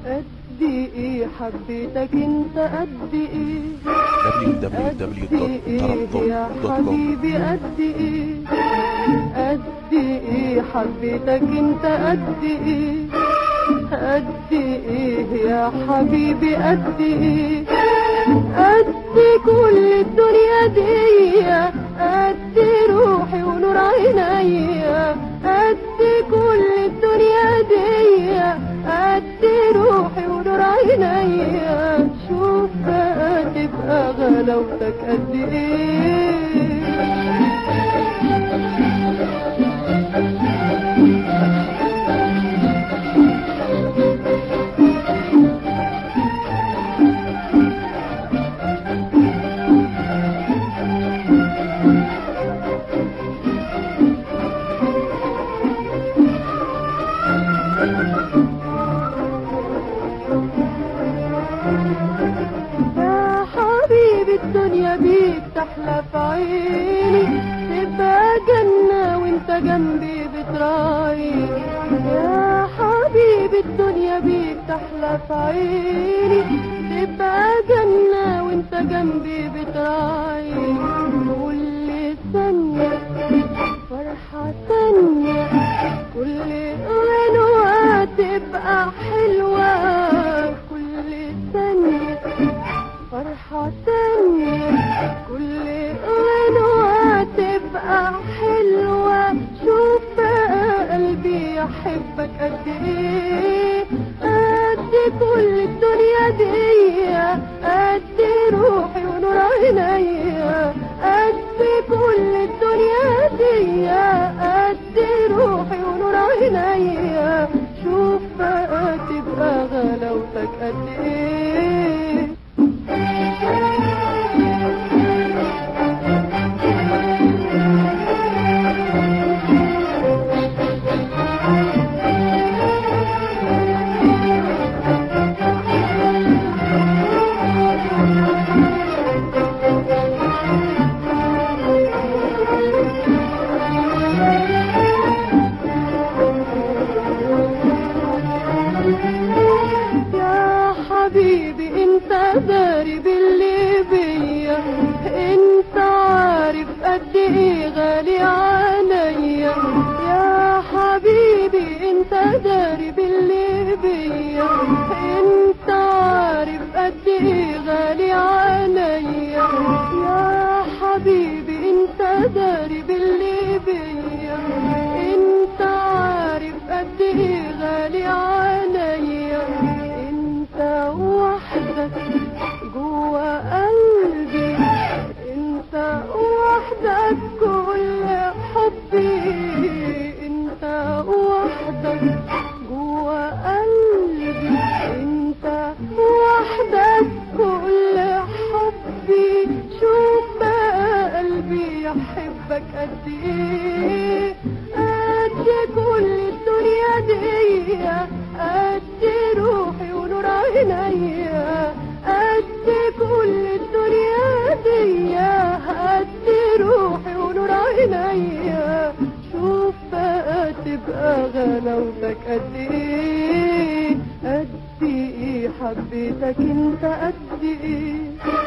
قد ايه حبيتك انت قد ايه www.tarabtop.com يا حبيبي قد ايه قد ايه حبيتك انت قد ايه قد ايه يا حبيبي قد ايه قد كل الدنيا دي قد روحي ونور عينيا قد كل الدنيا دي قد روحي ونور عينيا شوف بقى تبقى غلاوتك قد ايه يا حبيبي الدنيا بيك تحلى في عيني تبقى جنة وانت جنبي بتراعي يا حبيبي الدنيا بيك تحلى في عيني تبقى جنة وانت جنبي بتراعي كل ثانية فرحة تانية كل غنوة تبقى حلوة كل ثانية فرحة تانية كل غنوة تبقى حلوة شوف بقى قلبي يحبك قد ايه قد كل الدنيا دي قد روحي ونور عينيا قد كل الدنيا دي قد روحي ونور عينيا شوف بقى تبقى غلاوتك قد ايه يا حبيبي انت داري باللي بيا انت عارف قد ايه غالي عليا يا حبيبي انت داري باللي بيا انت عارف قد ايه غالي عليا يا حبيبي انت داري باللي بيا انت عارف قد ايه غالي عليا انت وحدك جوا قلبي انت وحدك كل حبي انت وحدك جوا قلبي انت وحدك كل حبي شوف بقى قلبي يحبك قد ايه قد كل الدنيا دي قد روحي ونور عينيا قد كل الدنيا دي قد روحي ونور عينيا شوف بقى تبقى غلاوتك قد ايه قد ايه حبيتك انت قد ايه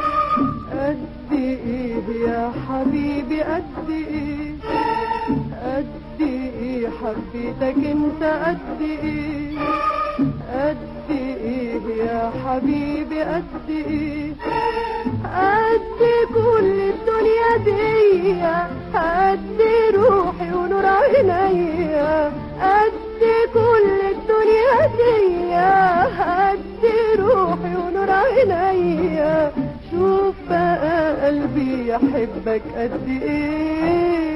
قد ايه يا حبيبي قد ايه قد ايه حبيتك انت قد ايه قد ايه يا حبيبي قد ايه قد كل الدنيا دي قد روحي ونور عينيا قد كل الدنيا دي قد روحي ونور عينيا شوف بقى قلبي يحبك قد ايه